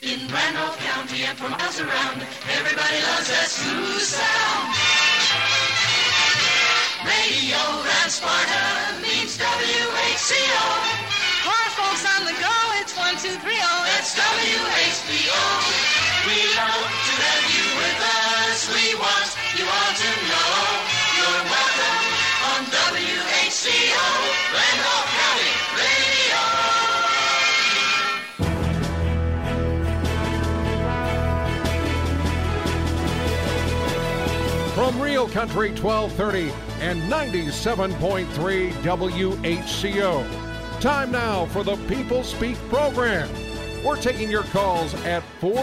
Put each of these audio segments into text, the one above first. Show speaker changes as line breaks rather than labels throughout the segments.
In Randolph County and for miles around, everybody loves that smooth sound. Radio and Sparta means WHCO.
For folks on the go, it's 1230.
That's WHBO. We love to have you with us. We want you all to know you're welcome on WHCO, Randolph County Radio.
From Real Country 1230 and 97.3 WHCO. Time now for the People Speak program. We're taking your calls at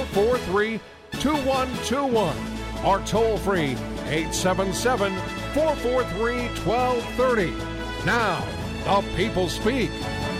443-2121 or toll free 877-443-1230. Now, the People Speak.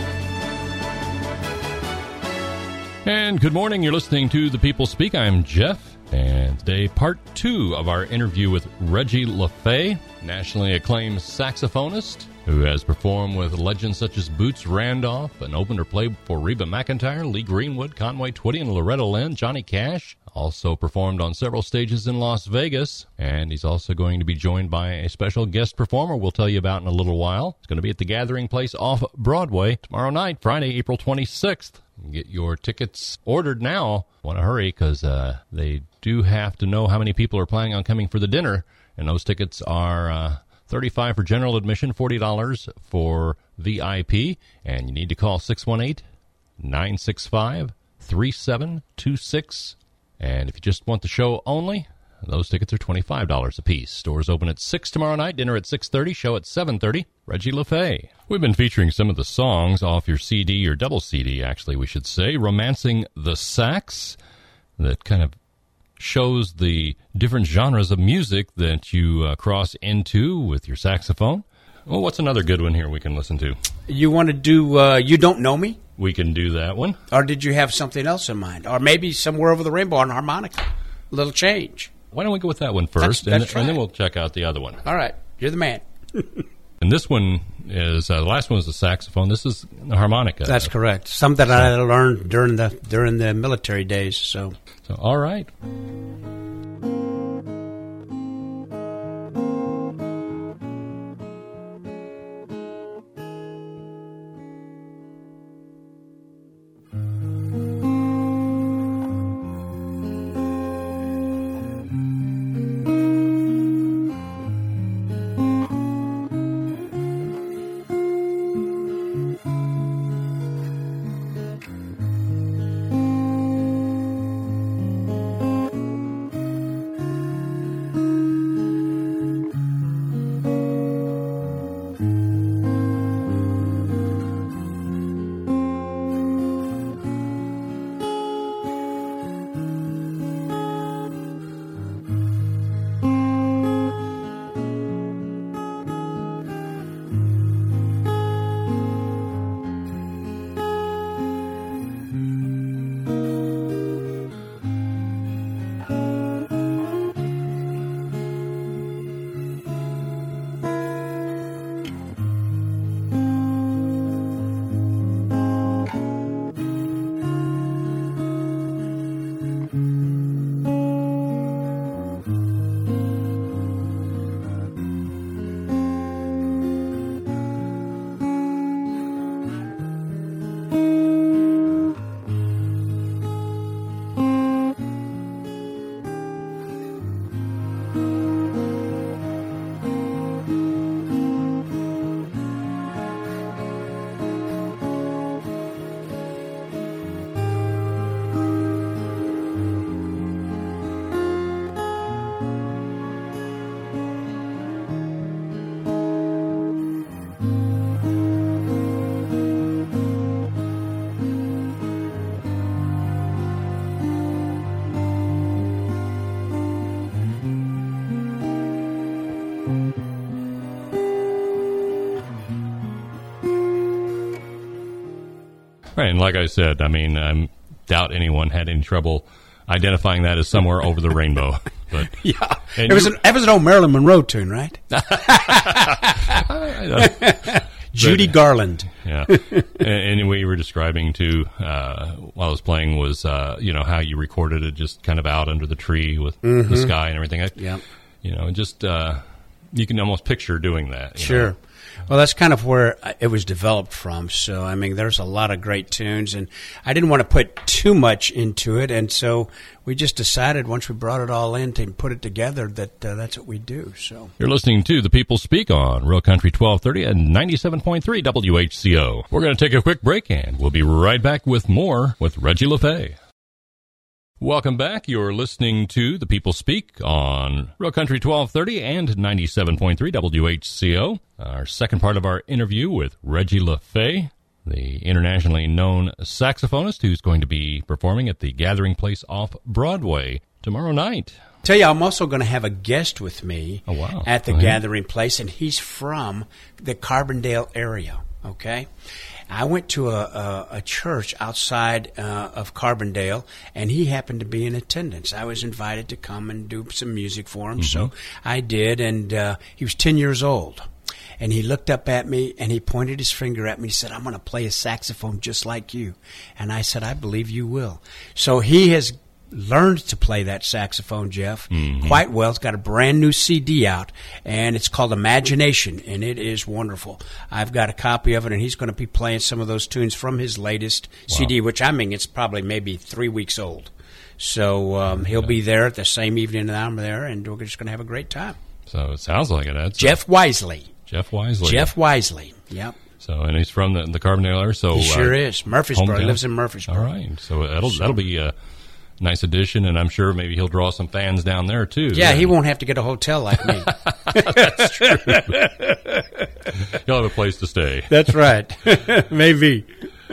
And good morning. You're listening to The People Speak. I'm Jeff. And today, part 2 of our interview with Reggie LaFay, nationally acclaimed saxophonist who has performed with legends such as Boots Randolph and opened or played for Reba McEntire, Lee Greenwood, Conway Twitty, and Loretta Lynn. Johnny Cash also performed on several stages in Las Vegas, and he's also going to be joined by a special guest performer we'll tell you about in a little while. It's going to be at the Gathering Place off Broadway tomorrow night, Friday, April 26th. Get your tickets ordered now. Want to hurry because they do have to know how many people are planning on coming for the dinner, and those tickets are $35 for general admission, $40 for VIP, and you need to call 618-965-3726. And if you just want the show only, those tickets are $25 a piece. Stores open at 6 tomorrow night, dinner at 6:30, show at 7:30. Reggie LaFay. We've been featuring some of the songs off your CD, or double CD, actually, we should say. Romancing the Sax, that kind of shows the different genres of music that you cross into with your saxophone. Well, what's another good one here we can listen to?
You want to do You Don't Know Me?
We can do that one.
Or did you have something else in mind? Or maybe Somewhere Over the Rainbow on harmonica. A little change.
Why don't we go with that one first,
That's
and then we'll check out the other one.
All right. You're the man.
And this one is, the last one was the saxophone. This is the harmonica.
That's correct. Something I learned during the military days. So
all right. Right, and like I said, I mean, I doubt anyone had any trouble identifying that as Somewhere Over the Rainbow. But
yeah, it was an old Marilyn Monroe tune, right? Judy Garland.
Yeah. And what you were describing too while I was playing was how you recorded it just kind of out under the tree with the sky and everything. Just you can almost picture doing that.
Sure. Well, that's kind of where it was developed from. So, I mean, there's a lot of great tunes, and I didn't want to put too much into it, and so we just decided once we brought it all in to put it together that that's what we do. So
you're listening to The People Speak on Real Country 1230 and 97.3 WHCO. We're going to take a quick break, and we'll be right back with more with Reggie LaFay. Welcome back. You're listening to The People Speak on Real Country 1230 and 97.3 WHCO. Our second part of our interview with Reggie LaFay, the internationally known saxophonist who's going to be performing at the Gathering Place off Broadway tomorrow night.
Tell you, I'm also going to have a guest with me at the Gathering Place, and he's from the Carbondale area, okay? I went to a church outside of Carbondale, and he happened to be in attendance. I was invited to come and do some music for him, so I did, and he was 10 years old. And he looked up at me, and he pointed his finger at me. He said, I'm going to play a saxophone just like you. And I said, I believe you will. So he has learned to play that saxophone, Jeff, quite well. It's got a brand new CD out, and it's called Imagination, and it is wonderful. I've got a copy of it, and he's going to be playing some of those tunes from his latest CD, which it's probably maybe 3 weeks old. So he'll be there at the same evening that I'm there, and we're just going to have a great time.
So it sounds like it. That's
Jeff Wisely.
Jeff Wisely.
Jeff Wisely, yep.
So, and he's from the Carbondale area. So
he sure is. Murfreesboro.
Hometown.
He lives in Murfreesboro.
All right. So that'll be a nice addition, and I'm sure maybe he'll draw some fans down there too.
Yeah, he won't have to get a hotel like me.
That's true. He'll have a place to stay.
That's right. Maybe.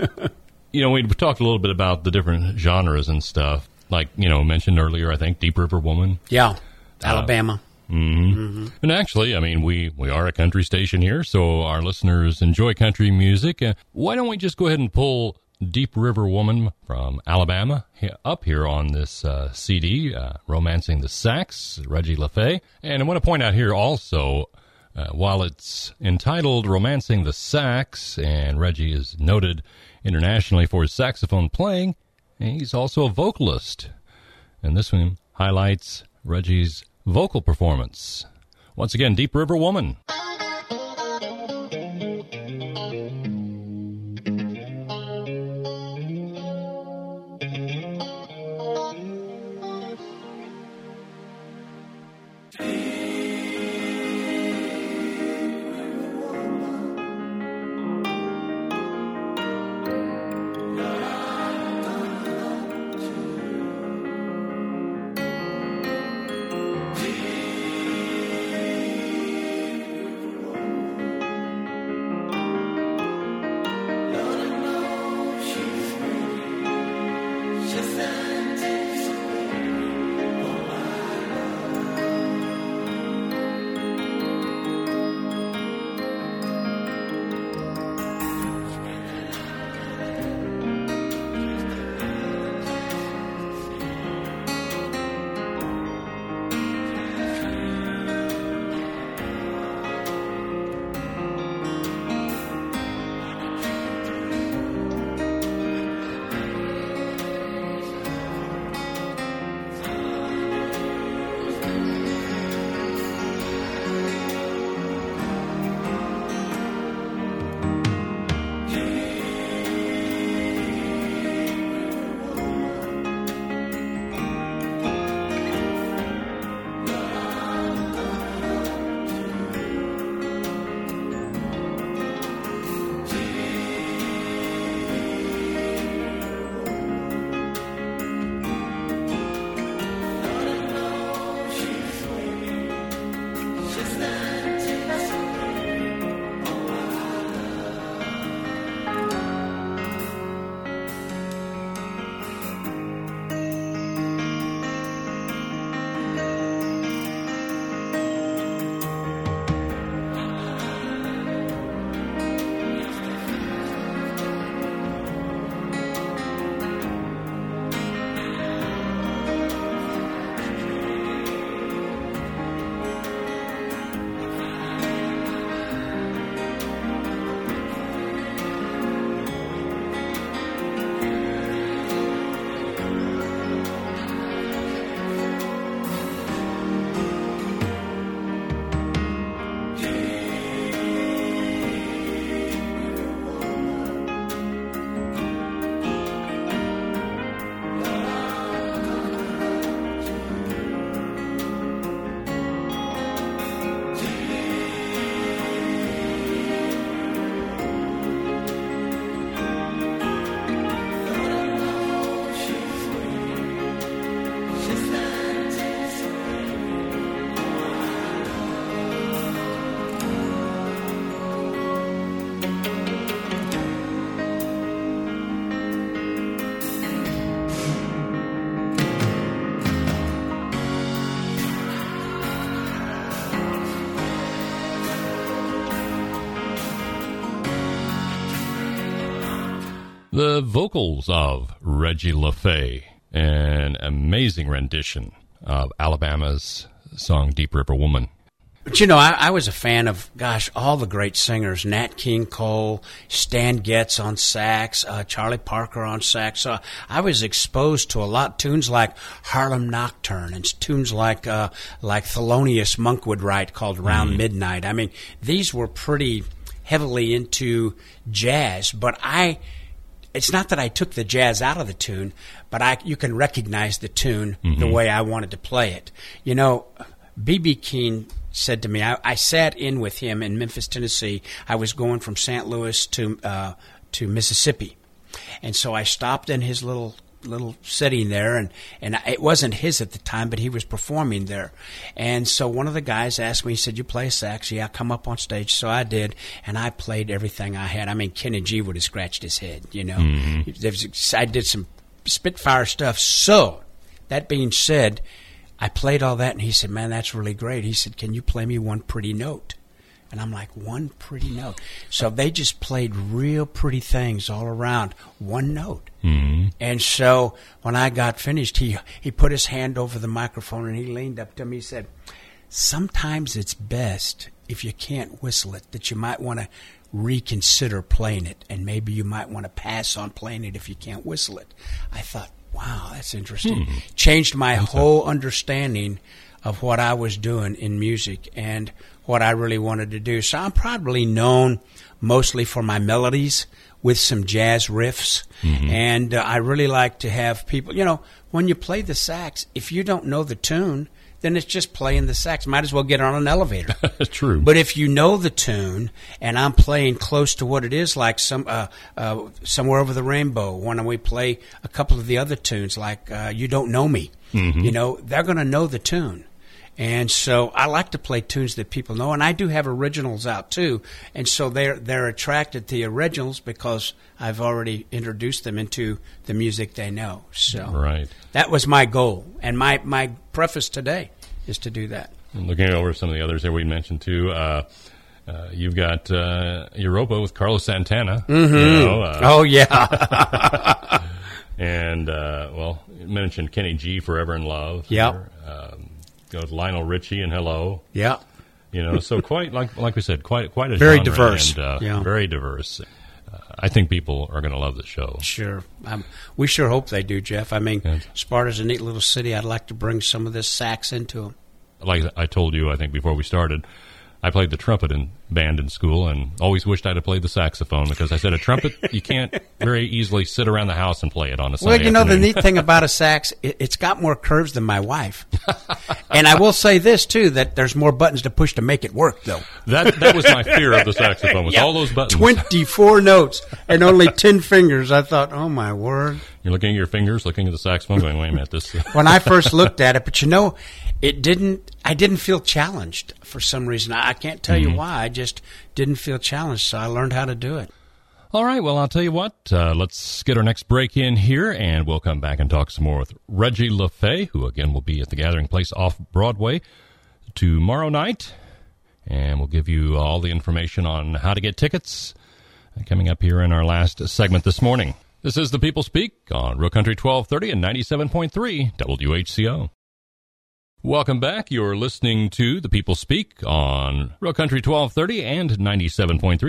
We talked a little bit about the different genres and stuff. Like, mentioned earlier, I think Deep River Woman.
Yeah. Alabama.
And actually, we are a country station here, so our listeners enjoy country music. Why don't we just go ahead and pull Deep River Woman from Alabama up here on this CD, Romancing the Sax, Reggie LaFay. And I want to point out here also, while it's entitled Romancing the Sax, and Reggie is noted internationally for his saxophone playing, he's also a vocalist. And this one highlights Reggie's vocal performance. Once again, Deep River Woman. The vocals of Reggie LaFay, an amazing rendition of Alabama's song Deep River Woman.
But, you know, I was a fan of, all the great singers. Nat King Cole, Stan Getz on sax, Charlie Parker on sax. So I was exposed to a lot of tunes like Harlem Nocturne and tunes like Thelonious Monk would write called Round Midnight. I mean, these were pretty heavily into jazz, but it's not that I took the jazz out of the tune, but you can recognize the tune the way I wanted to play it. You know, B.B. King said to me, I sat in with him in Memphis, Tennessee. I was going from St. Louis to Mississippi. And so I stopped in his little setting there, and it wasn't his at the time, but he was performing there. And so one of the guys asked me, he said, "You play sax?" "Yeah, come up on stage." So I did, and I played everything I had. I mean, Kenny G would have scratched his head, you know. I did some Spitfire stuff. So, that being said, I played all that, and he said, "Man, that's really great." He said, "Can you play me one pretty note?" And I'm like, one pretty note. So they just played real pretty things all around, one note. And so when I got finished, he put his hand over the microphone and he leaned up to me. He said, "Sometimes it's best, if you can't whistle it, that you might want to reconsider playing it, and maybe you might want to pass on playing it if you can't whistle it." I thought, wow, that's interesting. Changed my whole understanding of what I was doing in music and what I really wanted to do. So I'm probably known mostly for my melodies with some jazz riffs. And I really like to have people, you know, when you play the sax, if you don't know the tune, then it's just playing the sax. Might as well get on an elevator.
True.
But if you know the tune, and I'm playing close to what it is, like Somewhere Over the Rainbow, when we play a couple of the other tunes, like You Don't Know Me, you know, they're going to know the tune. And so I like to play tunes that people know, and I do have originals out too. And so they're attracted to the originals because I've already introduced them into the music they know. So that was my goal, and my preface today is to do that.
And looking over some of the others there we mentioned too, you've got Europa with Carlos Santana. You know,
oh yeah.
And well, you mentioned Kenny G, Forever in Love.
Yep.
Goes Lionel Richie and Hello.
Yeah.
You know, so quite like we said, quite a
very
genre
diverse.
And, very diverse. I think people are going to love the show.
Sure. We sure hope they do, Jeff. I mean, Sparta's a neat little city. I'd like to bring some of this sax into them.
Like I told you, I think before we started, I played the trumpet in band in school and always wished I'd have played the saxophone because I said a trumpet, you can't very easily sit around the house and play it on a Sunday
Well, you know,
afternoon.
the neat thing about a sax, it's got more curves than my wife. And I will say this, too, that there's more buttons to push to make it work, though.
That was my fear of the saxophone, was all those buttons.
24 notes and only 10 fingers. I thought, oh, my word.
You're looking at your fingers, looking at the saxophone, going, wait a minute, this...
When I first looked at it, but you know, I didn't feel challenged for some reason. I can't tell you why. I just didn't feel challenged, so I learned how to do it.
All right, well, I'll tell you what. Let's get our next break in here, and we'll come back and talk some more with Reggie LaFay, who, again, will be at the Gathering Place off Broadway tomorrow night. And we'll give you all the information on how to get tickets coming up here in our last segment this morning. This is The People Speak on Real Country 1230 and 97.3 WHCO. Welcome back. You're listening to The People Speak on Real Country 1230 and 97.3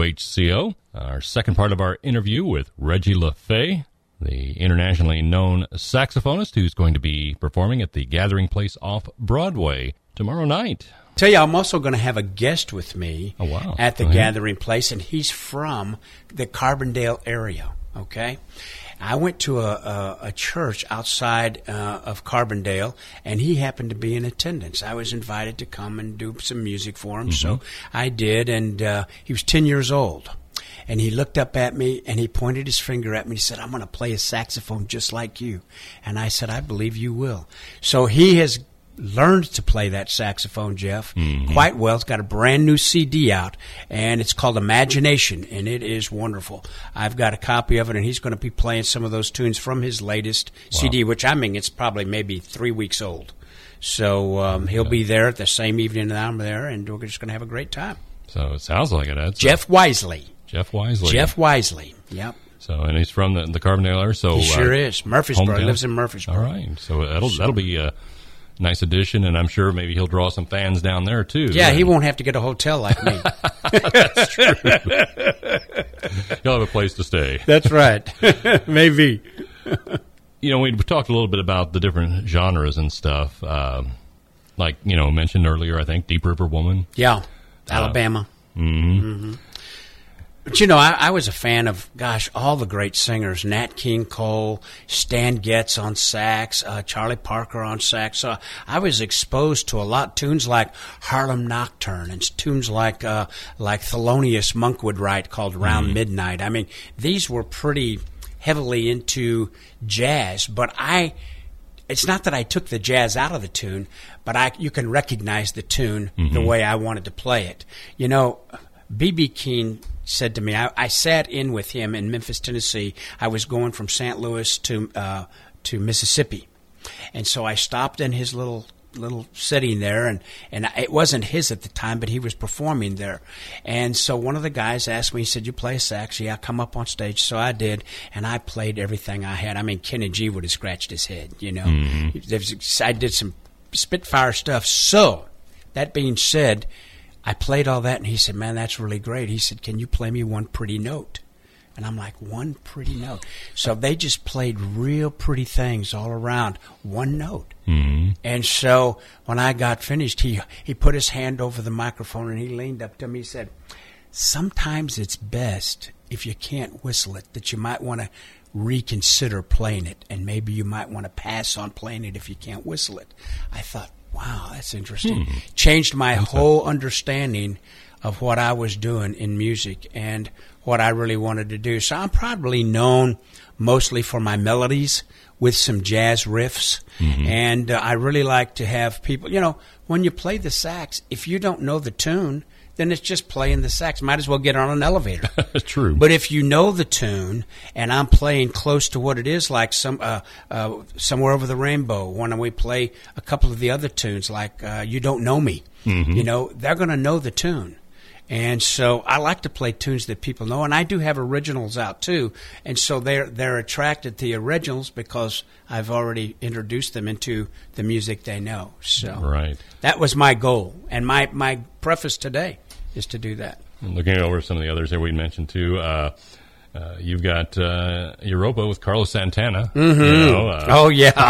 WHCO. Our second part of our interview with Reggie LaFay, the internationally known saxophonist who's going to be performing at the Gathering Place off Broadway tomorrow night.
Tell you, I'm also going to have a guest with me at the Gathering Place, and he's from the Carbondale area, okay? I went to a church outside of Carbondale, and he happened to be in attendance. I was invited to come and do some music for him, so I did, and he was 10 years old. And he looked up at me, and he pointed his finger at me, and he said, "I'm going to play a saxophone just like you." And I said, "I believe you will." So he has learned to play that saxophone, Jeff, quite well. It's got a brand new CD out, and it's called Imagination, and it is wonderful. I've got a copy of it, and he's going to be playing some of those tunes from his latest CD, which I mean, it's probably maybe 3 weeks old. So he'll be there at the same evening that I'm there, and we're just going to have a great time.
So it sounds like it.
Jeff Wisely.
Jeff Wisely.
Jeff Wisely, yep.
So, and he's from the Carbondale area. So
he sure is. Murfreesboro. He
hometown.
lives in Murfreesboro.
All right. So that'll be a nice addition, and I'm sure maybe he'll draw some fans down there too.
Yeah, he won't have to get a hotel like me.
That's true. He'll have a place to stay.
That's right. Maybe.
We talked a little bit about the different genres and stuff. Like, mentioned earlier, I think, Deep River Woman.
Yeah, Alabama.
Mm-hmm.
But, I was a fan of, all the great singers. Nat King Cole, Stan Getz on sax, Charlie Parker on sax. So I was exposed to a lot of tunes like Harlem Nocturne and tunes like Thelonious Monk would write called Round Midnight. I mean, these were pretty heavily into jazz, but it's not that I took the jazz out of the tune, but you can recognize the tune the way I wanted to play it. B.B. King said to me, I sat in with him in Memphis, Tennessee. I was going from St. Louis to Mississippi. And so I stopped in his little setting there, and it wasn't his at the time, but he was performing there. And so one of the guys asked me, he said, "You play sax?" "Yeah, come up on stage." So I did, and I played everything I had. I mean, Kenny G would have scratched his head, I did some Spitfire stuff. So, that being said, I played all that, and he said, "Man, that's really great." He said, "Can you play me one pretty note?" And I'm like, one pretty note. So they just played real pretty things all around, one note.
Mm-hmm.
And so when I got finished, he put his hand over the microphone and he leaned up to me. He said, "Sometimes it's best, if you can't whistle it, that you might want to reconsider playing it. And maybe you might want to pass on playing it if you can't whistle it." I thought, wow, that's interesting. Changed my whole understanding of what I was doing in music and what I really wanted to do. So I'm probably known mostly for my melodies with some jazz riffs. And I really like to have people, when you play the sax, if you don't know the tune, then it's just playing the sax. Might as well get on an elevator.
True.
But if you know the tune, and I'm playing close to what it is, like Somewhere Over the Rainbow, when we play a couple of the other tunes, like You Don't Know Me, they're going to know the tune. And so I like to play tunes that people know, and I do have originals out too. And so they're attracted to the originals because I've already introduced them into the music they know. So
right.
That was my goal, and my preface today is to do that.
Looking over some of the others that we mentioned too, you've got Europa with Carlos Santana.
Oh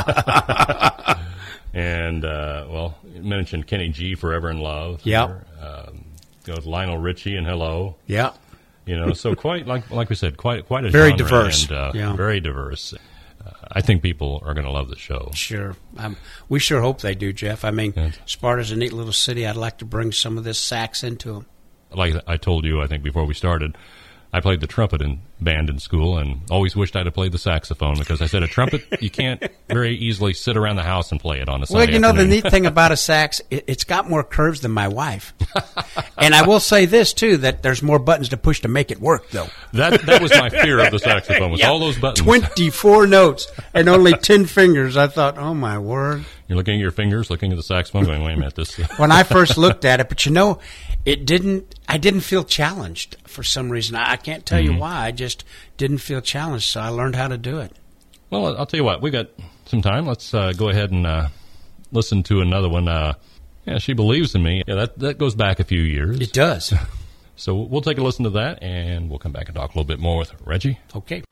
yeah.
And you mentioned Kenny G, Forever in Love.
Yeah.
Goes Lionel Richie and Hello.
Yeah.
So quite like we said, quite a
very
genre
diverse,
and very diverse. I think people are going to love the show.
Sure. We sure hope they do, Jeff. I mean, Sparta's a neat little city. I'd like to bring some of this sax into them.
Like I told you, I think before we started, I played the trumpet in band in school and always wished I'd have played the saxophone because I said a trumpet, you can't very easily sit around the house and play it on a Sunday afternoon.
The neat thing about a sax, it's got more curves than my wife. And I will say this, too, that there's more buttons to push to make it work, though.
That was my fear of the saxophone, was all those buttons.
24 notes and only 10 fingers. I thought, oh, my word.
You're looking at your fingers, looking at the saxophone, going, wait a minute. This.
When I first looked at it, but I didn't feel challenged for some reason. I can't tell you why. I just didn't feel challenged, so I learned how to do it.
Well, I'll tell you what. We've got some time. Let's go ahead and listen to another one. She Believes in Me. Yeah, that goes back a few years.
It does.
So we'll take a listen to that, and we'll come back and talk a little bit more with Reggie.
Okay.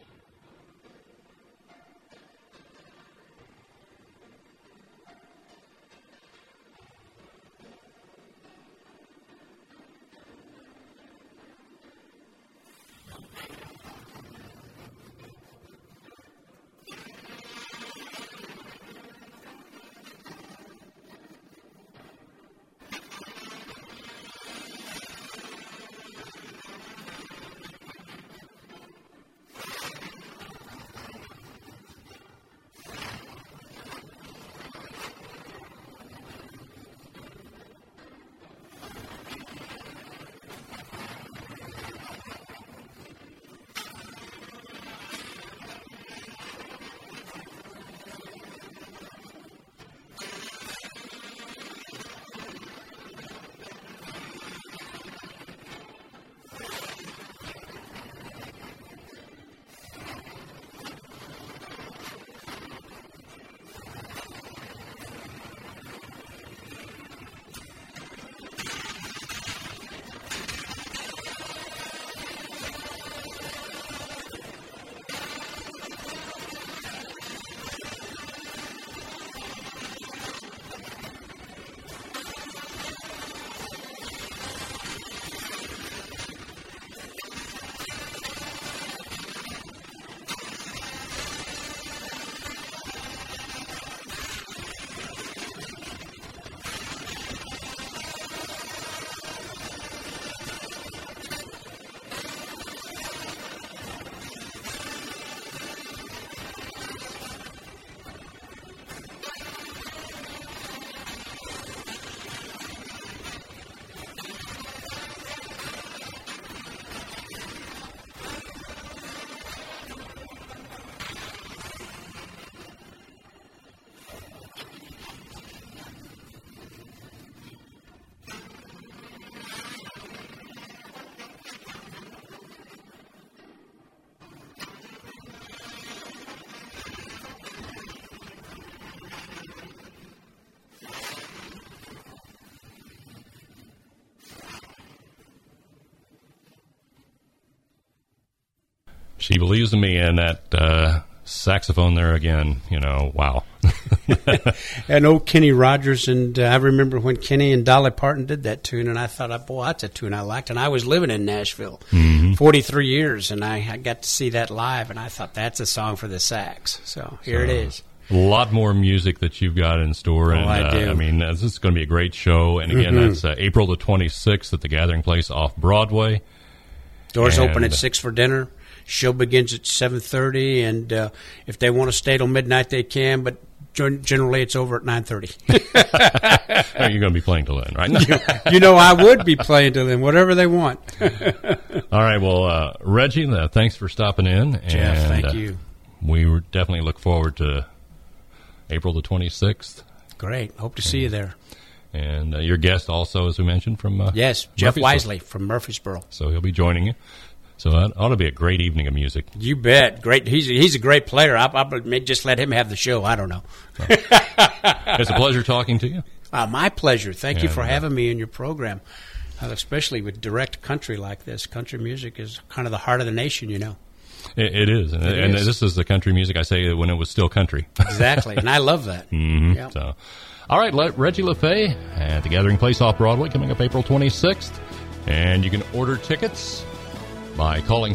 She believes in me, and that saxophone there again, wow.
And old Kenny Rogers, and I remember when Kenny and Dolly Parton did that tune, and I thought, boy, that's a tune I liked. And I was living in Nashville 43 years, and I got to see that live, and I thought, that's a song for the sax. So here it is.
A lot more music that you've got in store. And,
I do.
This is going to be a great show. And again, that's April the 26th at the Gathering Place off Broadway.
Doors open at 6 for dinner. Show begins at 7:30, and if they want to stay till midnight, they can. But generally, it's over at 9:30.
You're going to be playing till then, right?
I would be playing till then, whatever they want.
All right. Well, Reggie, thanks for stopping in.
Jeff, thank you.
We definitely look forward to April the 26th.
Great. Hope to see you there.
And your guest also, as we mentioned, from
yes, Jeff Wisely from Murfreesboro.
So he'll be joining you. So that ought to be a great evening of music.
You bet. Great. He's a great player. I may just let him have the show. I don't know.
So, it's a pleasure talking to you.
My pleasure. Thank you for having me in your program, especially with direct country like this. Country music is kind of the heart of the nation,
It is. And this is the country music, I say, when it was still country.
Exactly. And I love that.
Mm-hmm. Yep. So, all right, Reggie LaFay at the Gathering Place off Broadway coming up April 26th. And you can order tickets by calling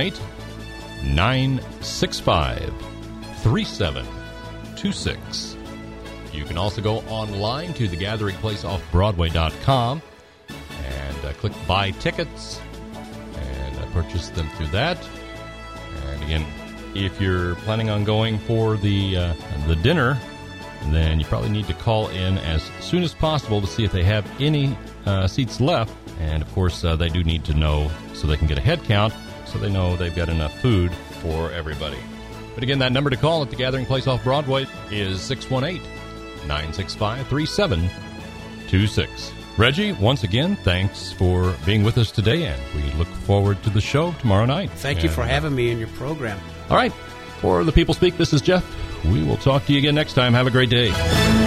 618-965-3726. You can also go online to thegatheringplaceoffbroadway.com and click Buy Tickets and purchase them through that. And again, if you're planning on going for the dinner, then you probably need to call in as soon as possible to see if they have any seats left. And, of course, they do need to know so they can get a head count so they know they've got enough food for everybody. But, again, that number to call at the Gathering Place off Broadway is 618-965-3726. Reggie, once again, thanks for being with us today, and we look forward to the show tomorrow night.
Thank you for having me in your program.
All right. For The People Speak, this is Jeff. We will talk to you again next time. Have a great day.